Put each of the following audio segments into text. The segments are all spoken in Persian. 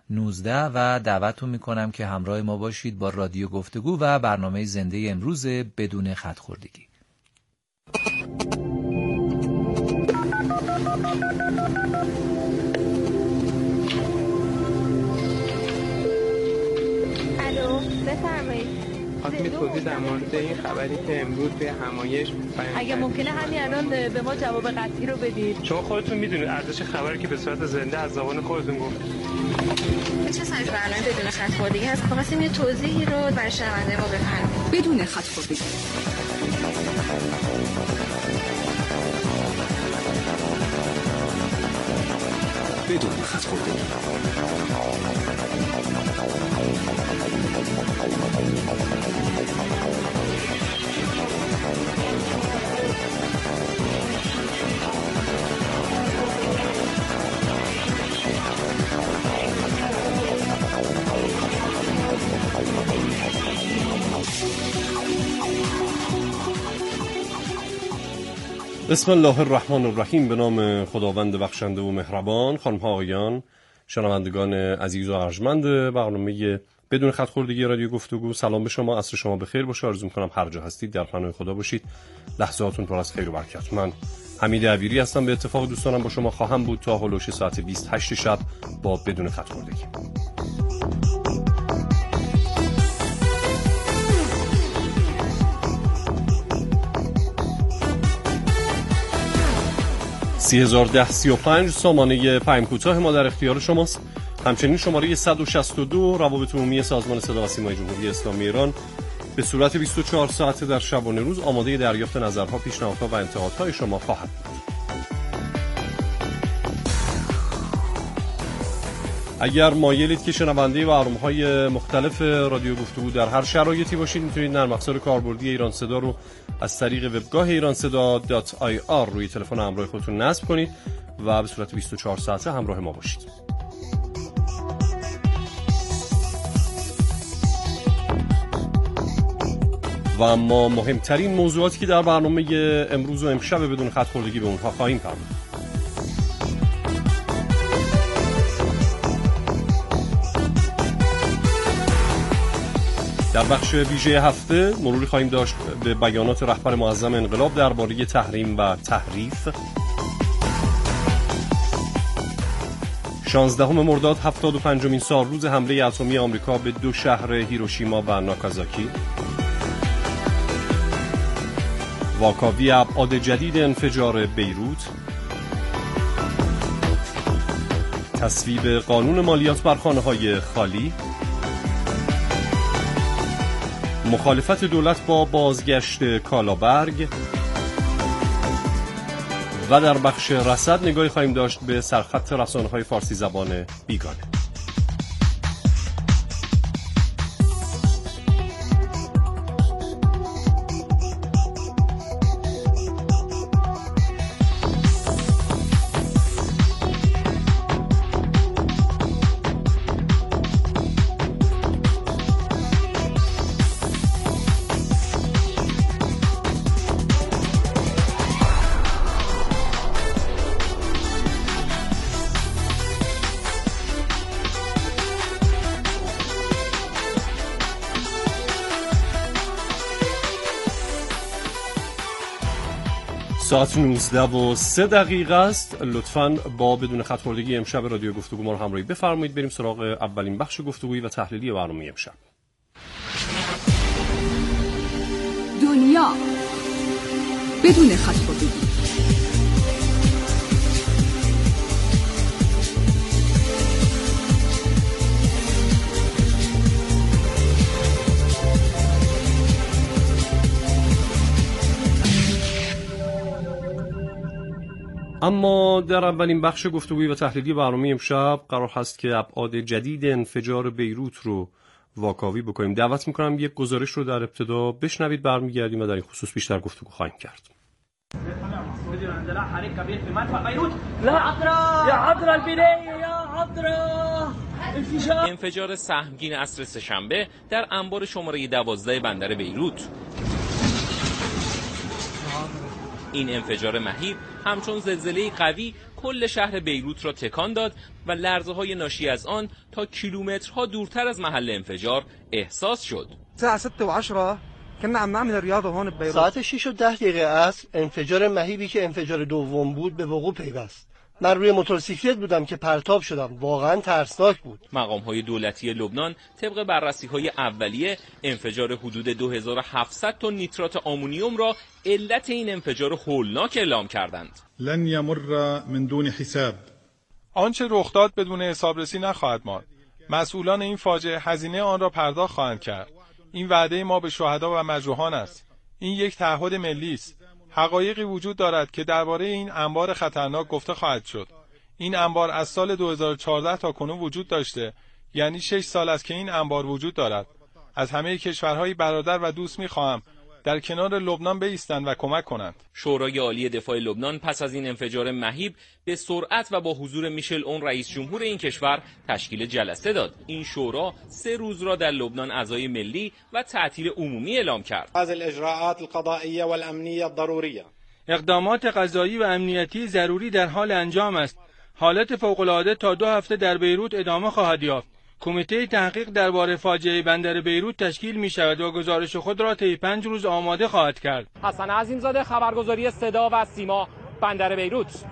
19 و دعوتتون میکنم که همراه ما باشید با رادیو گفتگو و برنامه زنده امروز بدون خط خوردگی. الو بفرمایید. خواستم توضیح در مورد این خبری که امروز به همایش اگه ممکنه همین الان به ما جواب قطعی رو بدید. شما خودتون میدونید ارزش خبری که به صورت زنده از زبان خودتون گفت. چه سایز برنامه بدون خط خوردگی هست؟ خواستیم یه توضیحی رو برای شنونده ما بفرمایید. بدون خط خوردگی. بدون خط خوردگی. بسم الله الرحمن الرحیم. به نام خداوند بخشنده و مهربان. خانم ها آقایان، شنوندگان عزیز و ارجمند برنامه بدون خط خوردگی رادیو گفتگو، سلام به شما، عصر شما بخیر باشه. آرزو می‌کنم هر جا هستید در پناه خدا باشید، لحظاتون پر از خیر و برکت. من حمید عبیری هستم. به اتفاق دوستانم با شما خواهم بود تا هولوش ساعت 28 شب با بدون خط خوردگی. $30,010.35 سامانه پیام کوتاه ما در اختیار شماست. همچنین شماره 162 روابط عمومی سازمان صدا و سیمای جمهوری اسلامی ایران به صورت 24 ساعته در شبانه روز آماده دریافت نظرها، پیشنهادها و انتقادهای شما خواهد بود. اگر مایلید که شنونده برنامه‌های مختلف رادیو گفتگو در هر شرایطی باشید، میتونید نرم افزار کاربردی ایران صدا رو از طریق وبگاه iranseda.ir روی تلفن همراه خودتون نصب کنید و به صورت 24 ساعته همراه ما باشید. و اما مهمترین موضوعاتی که در برنامه امروز و امشب بدون خط خوردگی به اونها خواهیم پرداخت. در بخش ویژه هفته مروری خواهیم داشت به بیانات رهبر معظم انقلاب درباره تحریم و تحریف. 16 مرداد 75مین سالروز حمله اتمی آمریکا به دو شهر هیروشیما و ناکازاکی. واکاوی ابعاد جدید انفجار بیروت. تصویب قانون مالیات بر خانه‌های خالی. مخالفت دولت با بازگشت کالابرگ. و در بخش رصد نگاهی خواهیم داشت به سرخط رسانه‌های فارسی زبان بیگانه. ساعت 19:03 است. لطفاً با بدون خط خوردگی امشب رادیو گفتگو ما رو همراهی بفرمایید. بریم سراغ اولین بخش گفتگویی و تحلیلی برنامه امشب. دنیا بدون خط خوردگی. اما در اولین بخش گفتگویی و تحلیلی برنامه امشب قرار هست که ابعاد جدید انفجار بیروت رو واکاوی بکنیم. دعوت میکنم یک گزارش رو در ابتدا بشنوید، برمیگردیم و در این خصوص بیشتر گفتگو خواهیم کرد. انفجار سهمگین عصر سه‌شنبه در انبار شماره 12 بندر بیروت. این انفجار مهیب همچون زلزله قوی کل شهر بیروت را تکان داد و لرزه‌های ناشی از آن تا کیلومترها دورتر از محل انفجار احساس شد. ساعة 6:10 كنا عم نعمل رياضة هون ببيروت. ساعت 6:10 عصر انفجار مهیبی که انفجار دوم بود به وقوع پیوست. من روی موتورسیکلت بودم که پرتاب شدم. واقعا ترسناک بود. مقام‌های دولتی لبنان طبق بررسی‌های اولیه انفجار حدود 2700 تن نیترات آمونیوم را علت این انفجار هولناک اعلام کردند. لن يمر من دون حساب. آنچه رخ داد بدون حسابرسی نخواهد ماند. مسئولان این فاجعه هزینه آن را پرداخت خواهند کرد. این وعده ما به شهدا و مجروحان است. این یک تعهد ملی است. حقایقی وجود دارد که درباره این انبار خطرناک گفته خواهد شد. این انبار از سال 2014 تا کنون وجود داشته، یعنی 6 سال است که این انبار وجود دارد. از همه کشورهای برادر و دوست می‌خواهم در کنار لبنان بایستند و کمک کنند. شورای عالی دفاع لبنان پس از این انفجار مهیب به سرعت و با حضور میشل اون رئیس جمهور این کشور تشکیل جلسه داد. این شورا 3 روز را در لبنان عزای ملی و تعطیل عمومی اعلام کرد. هذه الاجراءات القضائيه والامنيه الضروريه. اقدامات قضایی و امنیتی ضروری در حال انجام است. حالت فوق‌العاده تا 2 هفته در بیروت ادامه خواهد یافت. کمیته تحقیق درباره فاجعه بندر بیروت تشکیل می شود و گزارش خود را طی 5 روز آماده خواهد کرد. حسن عظیمزاده، خبرگزاری صدا و سیما، بندر بیروت.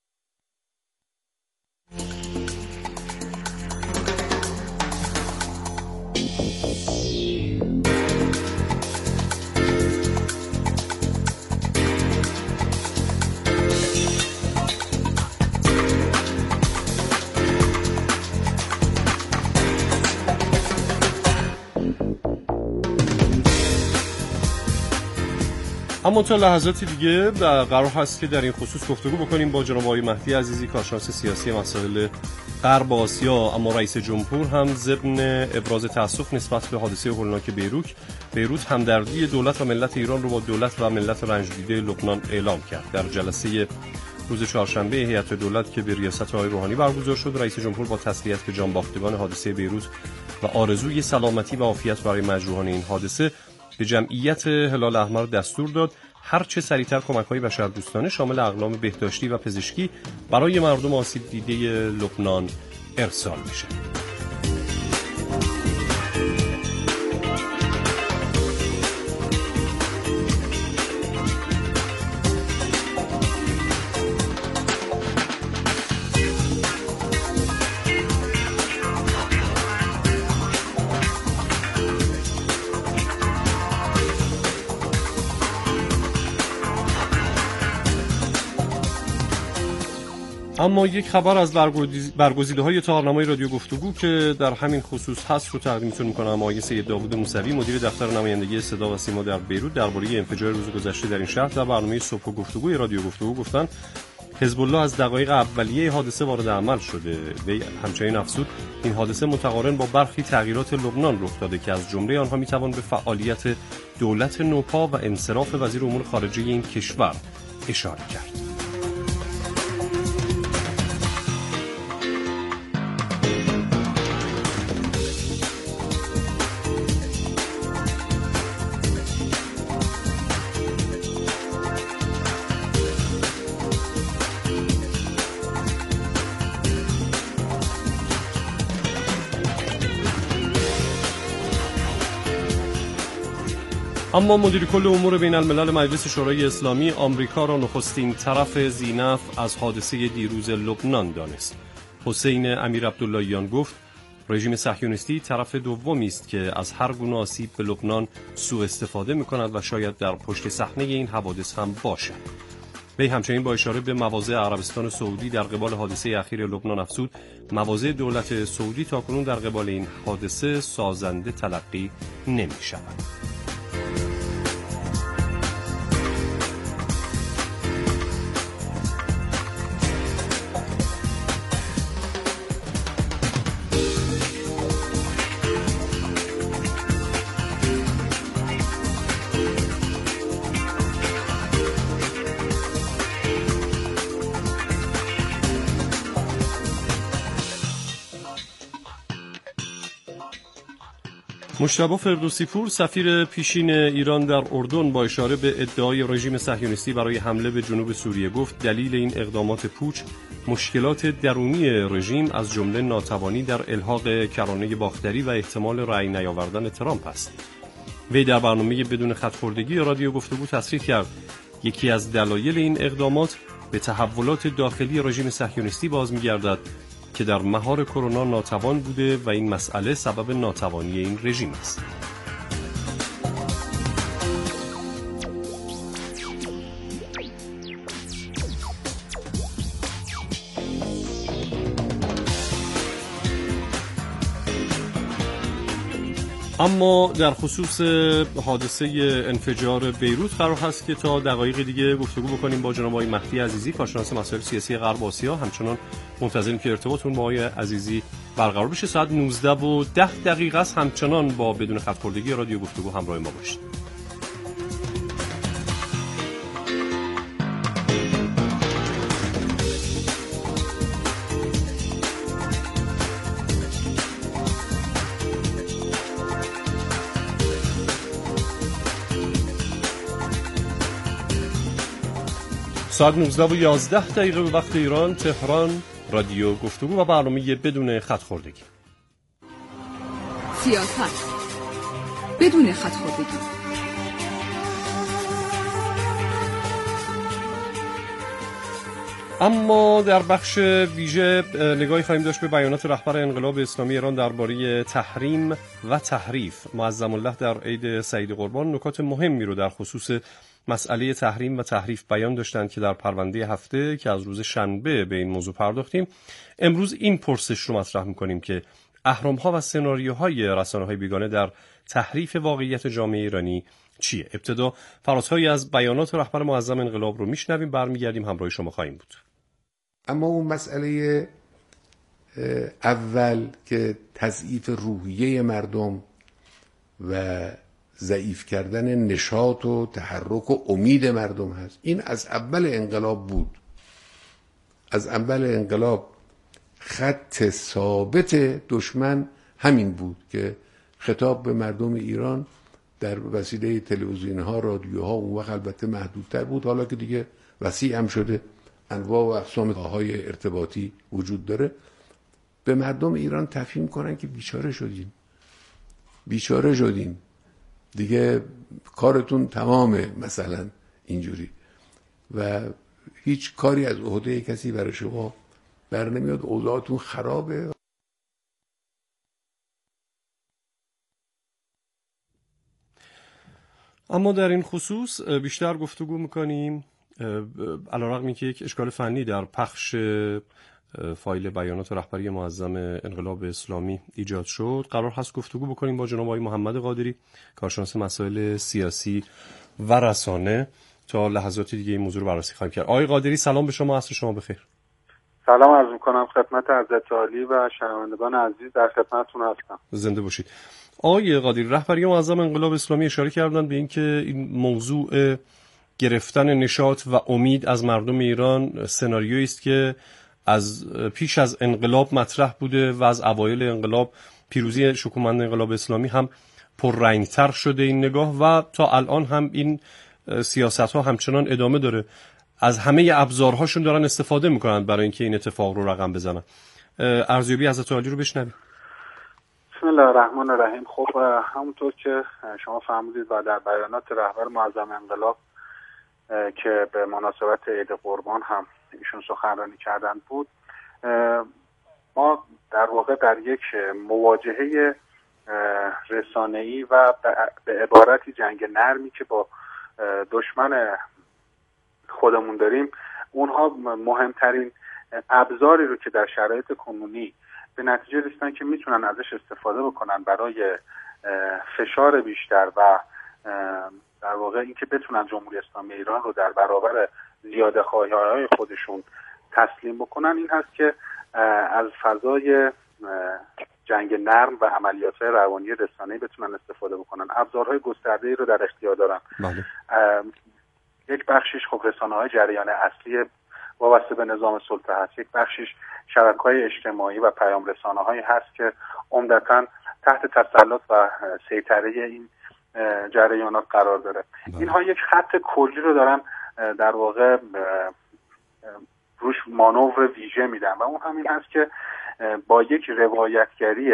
اما تا لحظاتی دیگه قرار هست که در این خصوص گفتگو بکنیم با جناب آقای مهدی عزیزی، کارشناس سیاسی مسائل غرب آسیا. اما رئیس جمهور هم ضمن ابراز تأسف نسبت به حادثه هولناک بیروت همدردی دولت و ملت ایران رو با دولت و ملت رنج دیده لبنان اعلام کرد. در جلسه روز چهارشنبه هیئت دولت که به ریاست آقای روحانی برگزار شد، رئیس جمهور با تسلیت به جانباختگان حادثه بیروت و آرزوی سلامتی و عافیت برای مجروحان این حادثه به جمعیت هلال احمر دستور داد هر چه سریعتر کمک‌های بشردوستانه شامل اقلام بهداشتی و پزشکی برای مردم آسیب دیده لبنان ارسال بشه. اما یک خبر از برگزیده‌های تارنمای رادیو گفتگو که در همین خصوص هست رو تقدیمتون می‌کنم. آقای سید داوود موسوی مدیر دفتر نمایندگی صدا و سیما در بیروت درباره انفجار روز گذشته در این شهر در برنامه صبح گفتگوی رادیو گفتگو گفتن حزب الله از دقایق اولیه حادثه وارد عمل شده. وی همچنین افزود این حادثه متقارن با برخی تغییرات لبنان رخ داده که از جمله آنها می‌توان به فعالیت دولت نوپا و انصراف وزیر امور خارجه این کشور اشاره کرد. اما مدیر کل امور بین الملل مجلس شورای اسلامی آمریکا را نخستین طرف ذینفع از حادثه دیروز لبنان دانست. حسین امیر عبداللهیان گفت رژیم صهیونیستی طرف دومی است که از هر گونه آسیب به لبنان سوء استفاده می‌کند و شاید در پشت صحنه این حوادث هم باشد. وی همچنین با اشاره به مواضع عربستان سعودی در قبال حادثه اخیر لبنان افزود مواضع دولت سعودی تاکنون در قبال این حادثه سازنده تلقی نمی‌شود. مجتبی فردوسی پور سفیر پیشین ایران در اردن با اشاره به ادعای رژیم صهیونیستی برای حمله به جنوب سوریه گفت دلیل این اقدامات پوچ مشکلات درونی رژیم از جمله ناتوانی در الحاق کرانه باختری و احتمال رأی نیاوردن ترامپ است. وی در برنامه بدون خط‌خوردگی رادیو گفتگو تصریح کرد یکی از دلایل این اقدامات به تحولات داخلی رژیم صهیونیستی باز می‌گردد که در مهار کرونا ناتوان بوده و این مسئله سبب ناتوانی این رژیم است. اما در خصوص حادثه انفجار بیروت قرار هست که تا دقایق دیگه گفتگو بکنیم با جناب آقای مهدی عزیزی، کارشناس مسائل سیاسی غرب آسیا. همچنان منتظریم که ارتباطتون با آقای عزیزی برقرار بشه. ساعت 19:10 است. همچنان با بدون خط‌خوردگی رادیو گفتگو همراه ما باشید. ساعت 19:11 به وقت ایران تهران. رادیو گفتگو و برنامه بدون خط‌خوردگی. سیاست بدون خط‌خوردگی. اما در بخش ویژه نگاهی خواهیم داشت به بیانات رهبر انقلاب اسلامی ایران درباره تحریم و تحریف. معظم الله در عید سعید قربان نکات مهمی رو در خصوص مسئله تحریم و تحریف بیان داشتند که در پرونده هفته که از روز شنبه به این موضوع پرداختیم. امروز این پرسش رو مطرح می‌کنیم که اهرم‌ها و سناریوهای رسانه‌های بیگانه در تحریف واقعیت جامعه ایرانی چیه؟ ابتدا فرازهایی از بیانات رهبر معظم انقلاب رو میشنویم، برمیگردیم همراه شما خواهیم بود. اما اون مسئله اول که تضعیف روحیه مردم و ضعیف کردن نشاط و تحرک و امید مردم هست، این از اول انقلاب بود. از اول انقلاب خط ثابت دشمن همین بود که خطاب به مردم ایران در وسیله تلویزیون ها، رادیوها، اون وقت البته محدودتر بود، حالا که دیگه وسیع هم شده، انواع و اقسام های ارتباطی وجود داره، به مردم ایران تفهیم کنن که بیچاره شدین دیگه، کارتون تمامه، مثلا اینجوری، و هیچ کاری از عهده کسی برای شما بر نمیاد، اوضاعتون خرابه. اما در این خصوص بیشتر گفتگو میکنیم علیرغم اینکه یک اشکال فنی در پخش فایل بیانات رهبری معظم انقلاب اسلامی ایجاد شد، قرار هست گفتگو بکنیم با جناب آقای محمد قادری، کارشناس مسائل سیاسی و رسانه. تا لحظات دیگه این موضوع رو بررسی خواهیم کرد. آقای قادری سلام به شما، عصر شما بخیر. سلام عرض می‌کنم خدمت حضرت عالی و شنوندگان عزیز، در خدمتتون هستم. زنده باشید. آقای قادری، رهبری معظم انقلاب اسلامی اشاره کردن به اینکه این موضوع گرفتن نشاط و امید از مردم ایران سناریویی است که از پیش از انقلاب مطرح بوده و از اوایل انقلاب پیروزی شکوهمند انقلاب اسلامی هم پررنگتر شده این نگاه، و تا الان هم این سیاست‌ها همچنان ادامه داره. از همه ابزارهاشون دارن استفاده میکنن برای اینکه این اتفاق رو رقم بزنن. ارزیابی حضرت عالی رو بشنویم. بسم الله الرحمن الرحیم. خب همونطور که شما فرمودید و در بیانات رهبر معظم انقلاب که به مناسبت عید قربان هم ایشون سخنرانی کردن بود، ما در واقع در یک مواجهه رسانه‌ای و به عبارتی جنگ نرمی که با دشمن خودمون داریم، اونها مهمترین ابزاری رو که در شرایط کنونی به نتیجه رسیدن که میتونن ازش استفاده بکنن برای فشار بیشتر و در واقع اینکه بتونن جمهوری اسلامی ایران رو در برابر زیاده خواهی‌های خودشون تسلیم بکنن، این هست که از فضای جنگ نرم و عملیات‌های روانی رسانه‌ای بتونن استفاده بکنن. ابزارهای گسترده‌ای رو در اختیار دارن. بله. یک بخشش خب رسانه‌های جریان اصلی وابسته به نظام سلطه هست، یک بخشش شبکه‌های اجتماعی و پیام رسانه‌هایی هست که عمدتاً تحت تسلط و سیطره این جریانات قرار داره. اینها یک خط کلی رو دارن در واقع روش مانور ویژه میدن و اون همین هست که با یک روایتگری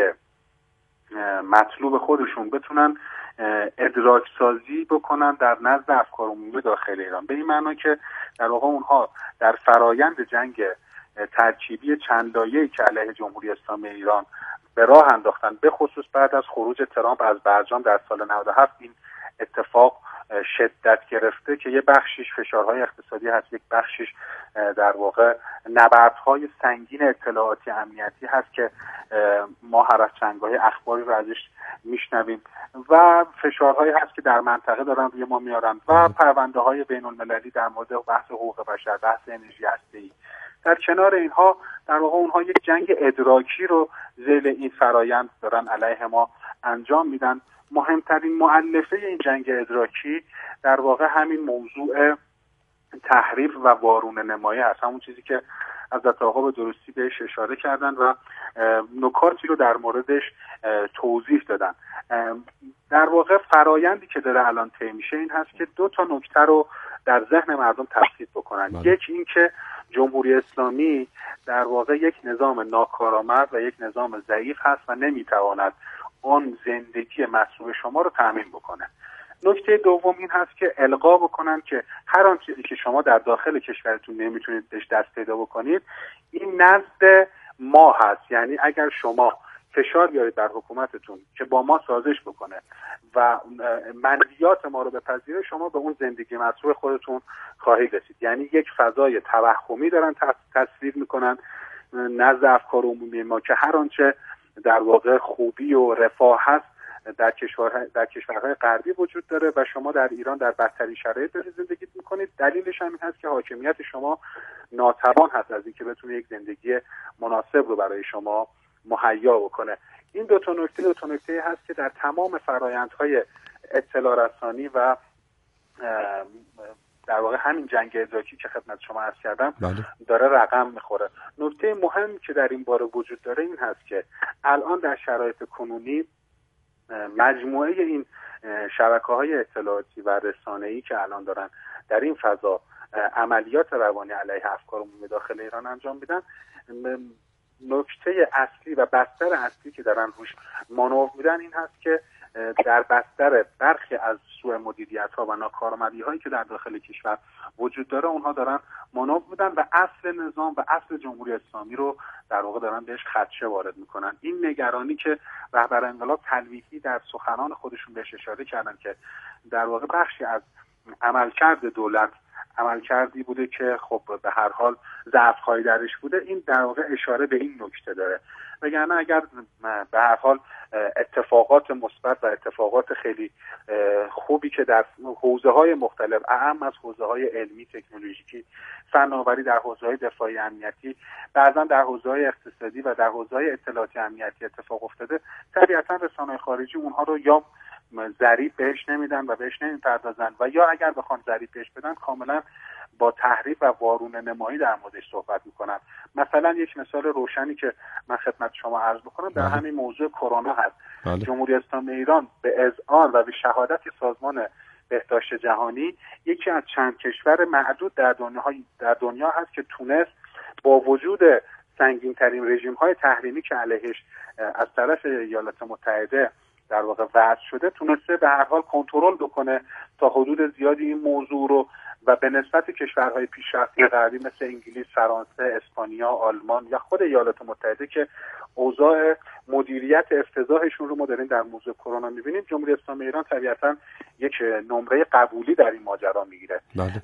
مطلوب خودشون بتونن ادراک سازی بکنن در نزد افکار عمومی داخل ایران، به این معنا که در واقع اونها در فرایند جنگ ترکیبی چند لایه‌ای که علیه جمهوری اسلامی ایران به راه انداختن، به خصوص بعد از خروج ترامپ از برجام در سال 97 این اتفاق شدت گرفته که یه بخشیش فشارهای اقتصادی هست، یک بخشیش در واقع نبردهای سنگین اطلاعاتی امنیتی هست که ما هر از چندگاهی اخباری رو ازش میشنویم و فشارهایی هست که در منطقه دارن روی ما میارن و پرونده های بین المللی در مورد بحث حقوق بشر، بحث انرژی هسته‌ای. در کنار اینها در واقع اونها یک جنگ ادراکی رو ذیل این فرایند دارن علیه ما انجام میدن. مهمترین مؤلفه این جنگ ادراکی در واقع همین موضوع تحریف و وارونه نمایی هست، همون چیزی که حضرت آقا به درستی بهش اشاره کردن و نکاتی رو در موردش توضیح دادن. در واقع فرایندی که داره الان طی میشه این هست که دو تا نکته رو در ذهن مردم تثبیت بکنن. یک این که جمهوری اسلامی در واقع یک نظام ناکارآمد و یک نظام ضعیف هست و نمیتواند اون زندگی مطلوب شما رو تأمین بکنه. نکته دوم این هست که القا بکنن که هر آن چیزی که شما در داخل کشورتون نمیتونید بهش دست پیدا بکنید این نزد ما هست، یعنی اگر شما فشار بیارید بر حکومتتون که با ما سازش بکنه و منویات ما رو بپذیره، شما به اون زندگی مطلوب خودتون خواهید رسید. یعنی یک فضای توهمی دارن تصویر میکنن نزد افکار عمومی ما که هر آنچه در واقع خوبی و رفاه هست در کشورهای غربی وجود داره و شما در ایران در بدترین شرایط دارید زندگی میکنید. دلیلش هم این هست که حاکمیت شما ناتوان هست از اینکه بتونه یک زندگی مناسب رو برای شما مهیا بکنه. این دو تا نکته هست که در تمام فرآیندهای اطلاع رسانی و در واقع همین جنگ ادراکی که خدمت شما عرض کردم داره رقم میخوره. نکته مهم که در این باره وجود داره این هست که الان در شرایط کنونی مجموعه این شبکه‌های اطلاعاتی و رسانه‌ای که الان دارن در این فضا عملیات روانی علیه افکار عمومی داخل ایران انجام میدن، نکته اصلی و بستر اصلی که دارن روش مانور میدن این هست که در بستر برخی از سوء مدیریت‌ها و ناکارآمدی‌هایی که در داخل کشور وجود داره اونها دارن مانور میدن و اصل نظام و اصل جمهوری اسلامی رو در واقع دارن بهش خدشه وارد میکنن. این نگرانی که رهبر انقلاب تلویحی در سخنان خودشون بهش اشاره کردن که در واقع بخشی از عملکرد دولت عملکردی بوده که خب به هر حال ضعف‌هایی درش بوده، این در واقع اشاره به این نکته داره. وگرنه اگر به هر حال اتفاقات مثبت و اتفاقات خیلی خوبی که در حوزه‌های مختلف، اهم از حوزه‌های علمی، تکنولوژیکی، فناوری، در حوزه‌های دفاعی امنیتی، بعضا در حوزه‌های اقتصادی و در حوزه‌های اطلاعاتی امنیتی اتفاق افتاده، طبیعتاً رسانه‌های خارجی اونها رو یا ضریب بهش نمیدن و بهش نمیپردازن و یا اگر بخوان ضریب بهش بدن کاملا با تحریف و وارونه نمایی در موردش صحبت میکنن. مثلا یک مثال روشنی که من خدمت شما عرض بکنم در همین موضوع کرونا هست. جمهوری اسلامی ایران به اذعان و به شهادت سازمان بهداشت جهانی یکی از چند کشور معدود در دنیا هست که تونست با وجود سنگین‌ترین رژیم‌های تحریمی که علیهش از طرف ایالات متحده در واقع وضع شده تونسته به هر حال کنترل بکنه تا حدود زیادی این موضوع رو و به نسبت کشورهای پیشرفته غربی مثل انگلیس، فرانسه، اسپانیا، آلمان یا خود ایالات متحده که اوضاع مدیریت افتضاحشون رو ما داریم در موضوع کرونا می‌بینیم، جمهوری اسلامی ایران طبیعتاً یک نمره قبولی در این ماجرا میگیره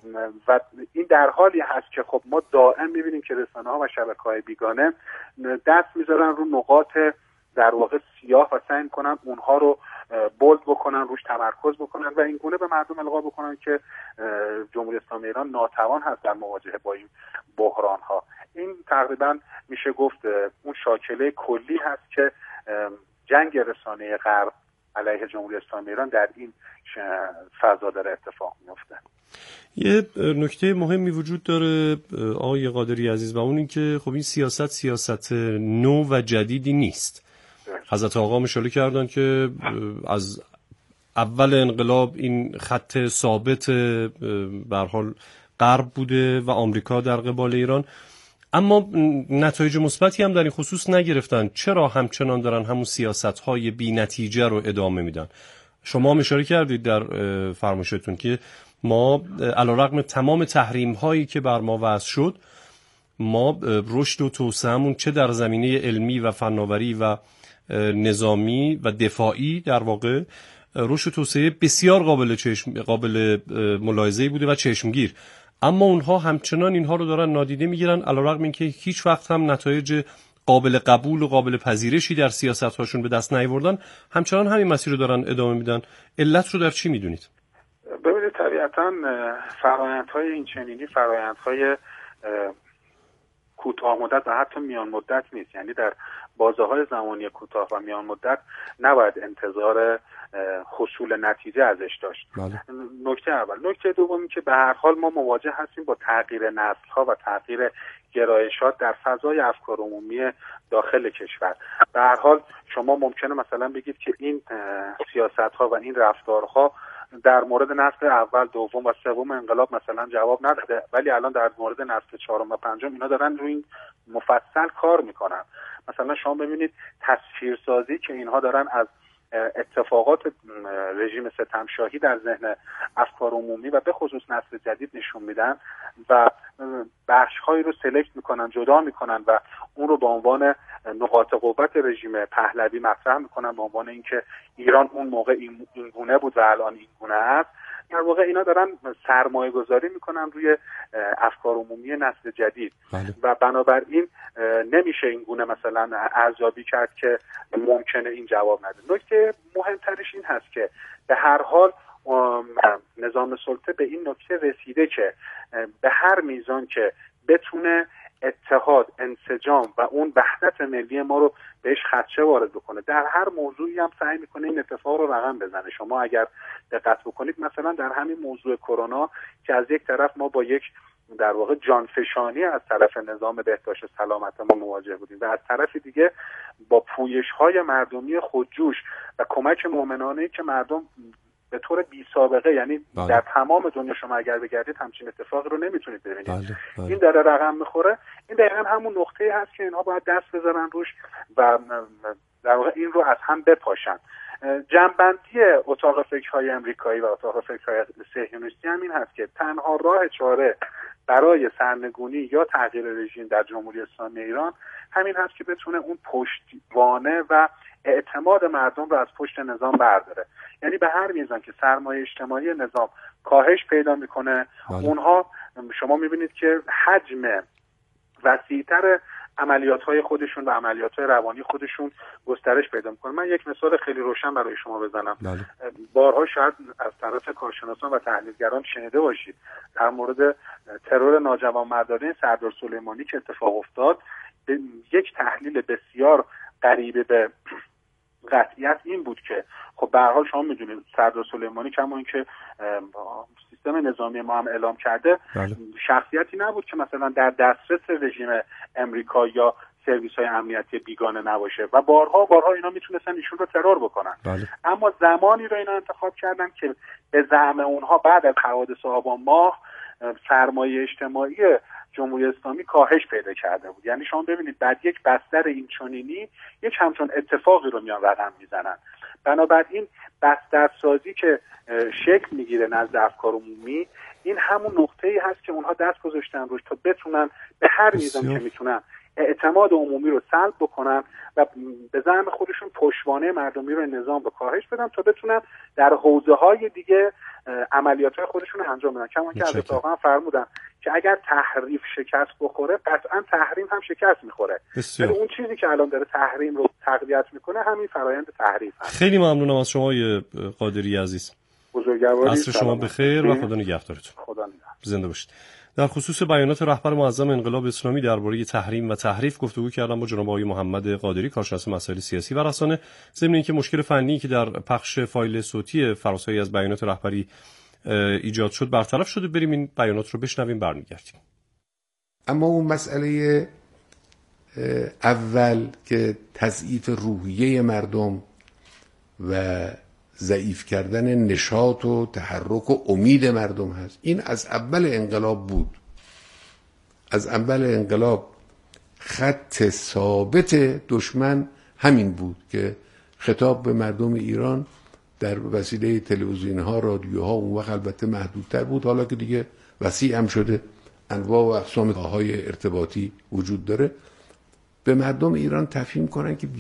و این در حالی هست که خب ما دائم می‌بینیم که رسانه‌ها و شبکه‌های بیگانه دست می‌ذارن رو نقاط در واقع سیاه و سعی کنن اونها رو بولد بکنن، روش تمرکز بکنن و این گونه به مردم القا بکنن که جمهوری اسلامی ایران ناتوان هست در مواجهه با این بحران ها. این تقریبا میشه گفت اون شاکله کلی هست که جنگ رسانه غرب علیه جمهوری اسلامی ایران در این فضا داره اتفاق میفته. یه نکته مهمی وجود داره آقای قادری عزیز و اون این که خب این سیاست نو و جدیدی نیست حضرت آقا اشاره کردن که از اول انقلاب این خط ثابت به هر حال غرب بوده و آمریکا در قبال ایران، اما نتایج مثبتی هم در این خصوص نگرفتن. چرا همچنان دارن همون سیاست‌های بی‌نتیجه رو ادامه میدن؟ شما هم اشاره کردید در فرمایشتون که ما علیرغم تمام تحریم‌هایی که بر ما وضع شد، ما رشد و توسعه‌مون چه در زمینه علمی و فناوری و نظامی و دفاعی در واقع رشد و توسعه بسیار قابل ملاحظه‌ای بوده و چشمگیر، اما اونها همچنان اینها رو دارن نادیده میگیرن، علیرغم اینکه هیچ وقت هم نتایج قابل قبول و قابل پذیرشی در سیاست‌هاشون به دست نیاوردن، همچنان همین مسیر رو دارن ادامه میدن. علت رو در چی میدونید؟ ببینید طبیعتاً فرآیندهای این چنینی فرآیندهای کوتاه مدت و حتی میان مدت نیست، یعنی در بازه‌های زمانی کوتاه و میان مدت نباید انتظار حصول نتیجه ازش داشت. نکته اول. نکته دومی که به هر حال ما مواجه هستیم با تغییر نسل‌ها و تغییر گرایشات در فضای افکار عمومی داخل کشور. به هر حال شما ممکنه مثلا بگید که این سیاست‌ها و این رفتارها در مورد نسل اول، دوم و سوم انقلاب مثلا جواب نداده، ولی الان در مورد نسل چهارم و پنجم اینا دارن روی این مفصل کار میکنن. مثلا شما ببینید تصویرسازی که اینها دارن از اتفاقات رژیم ستمشاهی در ذهن افکار عمومی و به خصوص نسل جدید نشون میدن و بخش‌هایی رو سلکت میکنن، جدا میکنن و اون رو به عنوان نقاط قوت رژیم پهلوی مطرح میکنن، به عنوان اینکه ایران اون موقع این گونه بود و الان این گونه است. در واقع اینا دارن سرمایه گذاری میکنن روی افکار عمومی نسل جدید و بنابراین نمیشه این گونه مثلا ارزیابی کرد که ممکنه این جواب نده. نکته مهمترش این هست که به هر حال نظام سلطه به این نکته رسیده که به هر میزان که بتونه اتحاد، انسجام و اون وحدت ملی ما رو بهش خدشه وارد بکنه، در هر موضوعی هم سعی میکنه این اتفاق رو رقم بزنه. شما اگر دقت بکنید مثلا در همین موضوع کرونا که از یک طرف ما با یک در واقع جانفشانی از طرف نظام بهداشت سلامت ما مواجه بودیم و از طرف دیگه با پویش‌های مردمی خودجوش و کمک مومنانه‌ای که مردم به طور بی سابقه، یعنی در تمام دنیا شما اگر بگردید همچین اتفاقی رو نمیتونید ببینید. این داره رقم میخوره. این دقیقاً همون نقطه‌ای هست که اینها باید دست بذارن روش و در واقع این رو از هم بپاشن. جنبندی اتاق فکرهای امریکایی و اتاق فکرهای صهیونیستی هم این هست که تنها راه چاره برای سرنگونی یا تغییر رژیم در جمهوری اسلامی ایران همین هست که بتونه اون پشتوانه و اعتماد مردم رو از پشت نظام برداره. یعنی به هر میزان که سرمایه اجتماعی نظام کاهش پیدا میکنه، اونها شما میبینید که حجم وسیع‌تر عملیات‌های خودشون و عملیات‌های روانی خودشون گسترش پیدا می‌کنه. من یک مثال خیلی روشن برای شما بزنم. بارها شاید از طرف کارشناسان و تحلیلگران شنیده باشید در مورد ترور ناجوانمردانه سردار سلیمانی که اتفاق افتاد. یک تحلیل بسیار قریب به قطعیت این بود که خب به هر حال شما می‌دونید سردار سلیمانی کما اینکه سیستم نظامی ما هم اعلام کرده شخصیتی نبود که مثلا در دسترس رژیم امریکا یا سرویس‌های امنیتی بیگانه نباشه و بارها اینا میتونستن ایشون رو ترور بکنن. اما زمانی رو اینا انتخاب کردن که به زعم اونها بعد از حوادث آبان ماه سرمایه اجتماعی جمهوری اسلامی کاهش پیدا کرده بود. یعنی شما ببینید بعد یک بستر این چنینی یک همچون اتفاقی رو میان رقم میزنن. بنابراین بسترسازی که شکل میگیره نزد افکار عمومی، این همون نقطه‌ای هست که اونها دست گذاشتن روش تا بتونن به هر میزان که میتونن اعتماد عمومی رو سلب بکنن و به زعم خودشون پشتوانه مردمی رو نظام به کاهش بدن تا بتونن در حوزه‌های دیگه عملیات‌های خودشون رو انجام بدن. کما که حضرت آقا فرمودن که اگر تحریف شکست بخوره قطعا تحریم هم شکست میخوره. ولی اون چیزی که الان داره تحریم رو تقویت میکنه همین فرایند تحریف هست. خیلی ممنونم از شما قادری عزیز. بزرگواری. عصر شما بخیر و خدا نگهدارتون. خدا نگهدار. زنده باشید. در خصوص بیانات رهبر معظم انقلاب اسلامی درباره تحریم و تحریف گفتگو کردم با جناب آقای محمد قادری، کارشناس مسائل سیاسی و رسانه. ضمن اینکه مشکل فنی که در پخش فایل صوتی فراسایی از بیانات رهبری ایجاد شد برطرف شده. بریم این بیانات رو بشنویم برمیگردیم. اما اون مسئله اول که تضعیف روحیه مردم و ضعیف کردن نشاط و تحرک و امید مردم هست. این از اول انقلاب بود. از اول انقلاب خط ثابت دشمن همین بود که خطاب به مردم ایران در وسیله تلویزیون‌ها، رادیوها اون وقت البته محدودتر بود، حالا که دیگه وسیع هم شده، انواع و اقسام های ارتباطی وجود داره، به مردم ایران تفهیم کنن که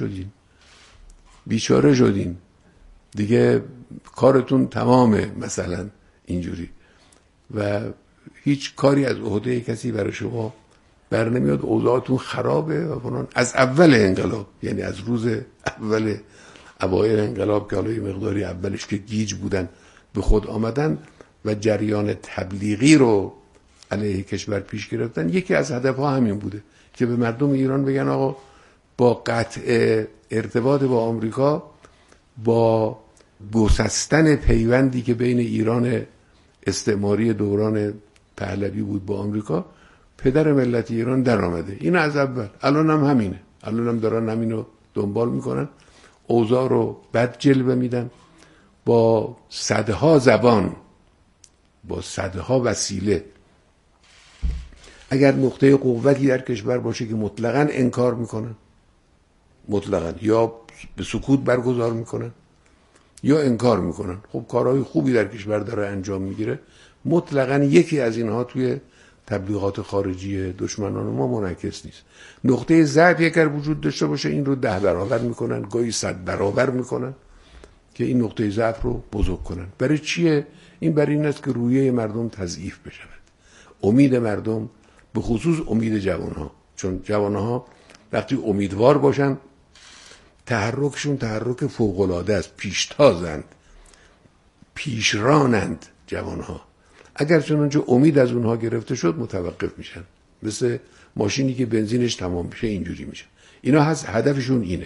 بیچاره شدین دیگه، کارتون تمامه، مثلا اینجوری، و هیچ کاری از عهده کسی برای شما بر نمیاد، اوضاعتون خرابه و فلان. از اول انقلاب، یعنی از روز اول اوایل انقلاب که حالا یه مقداری اولش که گیج بودن به خود آمدن و جریان تبلیغی رو علیه کشور پیش گرفتن، یکی از هدفها همین بوده که به مردم ایران بگن آقا با قطع ارتباط با آمریکا، با گسستن پیوندی که بین ایران استعماری دوران پهلوی بود با آمریکا، پدر ملت ایران در آمده. این از اول، الان هم همینه، الان هم دارن همینو دنبال میکنن، اوضاع رو بد جلوه میدن، با صدها زبان، با صدها وسیله. اگر نقطه قوتی در کشور باشه که مطلقاً انکار میکنن، مطلقاً، یا به سکوت برگزار میکنن یا انکار میکنن. خب کارهای خوبی در کشور داره انجام میگیره، مطلقاً یکی از اینها توی تبلیغات خارجی دشمنان ما منعکس نیست. نقطه ضعف اگر وجود داشته باشه این رو 10 برابر میکنن، گاهی 100 برابر میکنن که این نقطه ضعف رو بزرگ کنن. برای چیه؟ این برای این است که روحیه مردم تضعیف بشود، امید مردم، به خصوص امید جوانها، چون جوانها وقتی امیدوار باشن تحرکشون تحرک فوق‌العاده است، پیشتازند، پیشرانند جوانها. اگر چنانچه امید از اونها گرفته شد متوقف میشن، مثل ماشینی که بنزینش تمام میشه اینجوری میشه. اینا هدفشون اینه.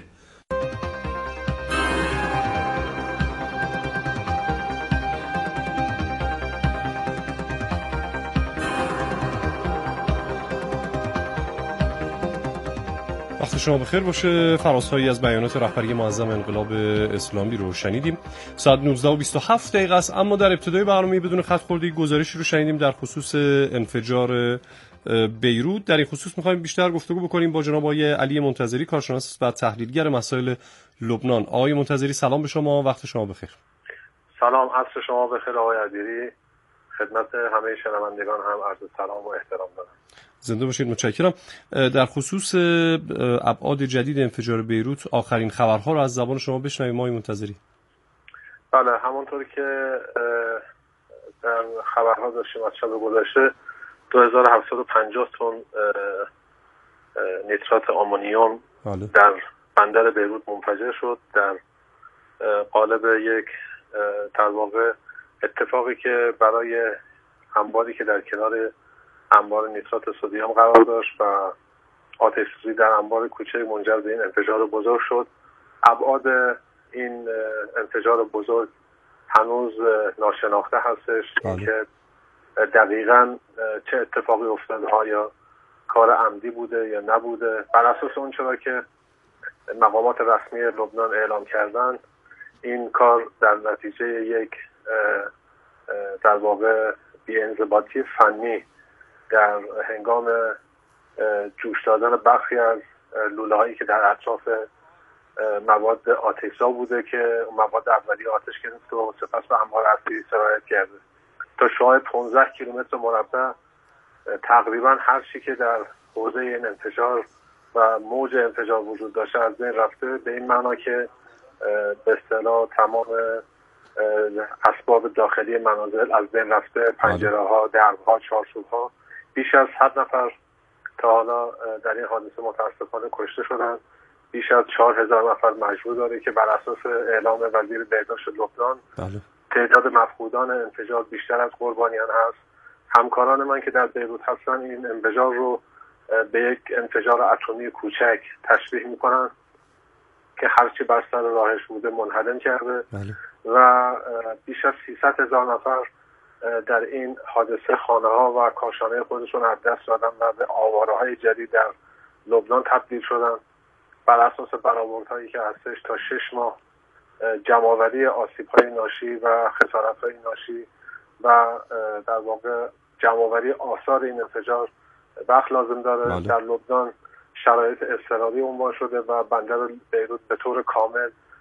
وقت شما بخیر باشه. فرازهایی از بیانات رهبری معظم انقلاب اسلامی رو شنیدیم. ساعت 19:27 است، اما در ابتدای برنامه بدون خط خوردگی گزارشی رو شنیدیم در خصوص انفجار بیروت. در این خصوص می‌خوایم بیشتر گفتگو بکنیم با جناب آقای علی منتظری، کارشناس و تحلیلگر مسائل لبنان. آقای منتظری سلام به شما، وقت شما بخیر. سلام، عصر شما بخیر آقای عبیری. خدمت همه شنوندگان هم عرض سلام و احترام دارم. زنده باشید، متشکرم. در خصوص ابعاد جدید انفجار بیروت آخرین خبرها رو از زبان شما بشنویم آقای منتظری. بله، همونطور که در خبرها داشتیم از شب گذشته 2750 تن نیترات آمونیوم در بندر بیروت منفجر شد در قالب یک در واقع اتفاقی که برای انباری که در کنار انبار نیترات سدیم قرار داشت و آتش سوزی در انبار کوچک منجر به این انفجار بزرگ شد. ابعاد این انفجار بزرگ هنوز ناشناخته هستش که دقیقاً چه اتفاقی افتاده، یا کار عمدی بوده یا نبوده. بر اساس اون چرا که مقامات رسمی لبنان اعلام کردن، این کار در نتیجه یک در واقع بی‌انضباطی فنی در هنگام جوش دادن برخی از لوله‌هایی که در اطراف مواد آتش‌زا بوده که مواد اولیه آتش گرفته و سپس به انبار اصلی سرایت کرده. تا شعاع 15 کیلومتر مربع تقریبا هر چی که در حوزه این انفجار و موج انفجار وجود داشته از بین رفته، به این معنا که به اصطلاح تمام اسباب داخلی منازل از بین رفته، پنجره‌ها، درها، چارچوب‌ها. بیش از 100 نفر تا حالا در این حادثه متاسفانه کشته شدند. بیش از 4000 نفر مجروح داره که بر اساس اعلام وزیر بهداشت لبنان تعداد مفقودان انفجار بیشتر از قربانیان هست. همکاران من که در بیروت هستن این انفجار رو به یک انفجار اتمی کوچک تشبیه میکنن که هرچی بر سر راهش بوده منهدم کرده و بیش از 300,000 نفر در این حادثه خانه ها و کاشانه خودشون از دست دادن و به آواره‌های جدید در لبنان تبدیل شدن بر اساس برآوردهایی که هستش تا 6 ماه جمع‌آوری آسیب‌های ناشی و خسارت‌های ناشی و در واقع جمع‌آوری آثار این انفجار وقت لازم داره. در لبنان شرایط اضطراری عنوان شده و بندر بیروت به طور کامل